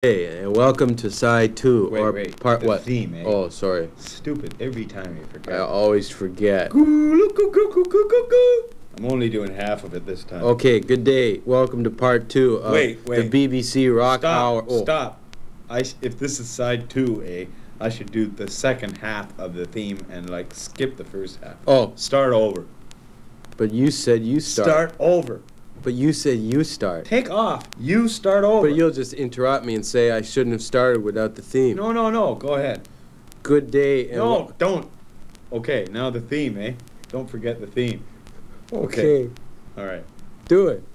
Hey, and welcome to side two, Wait, part the what? theme, eh? Oh, sorry. Stupid. Every time you I forget. always forget. I'm only doing half of it this time. Okay, good day. Welcome to part two of Wait. the BBC Rock Hour. Stop. If this is side two, I should do the second half of the theme and skip the first half. Oh, Start over. but you said you start. Start over. But you said you start. Take off. You start over. But you'll just interrupt me and say I shouldn't have started without the theme. No. Go ahead. Good day. And No, don't. Okay, now the theme, eh? Don't forget the theme. Okay. All right. Do it.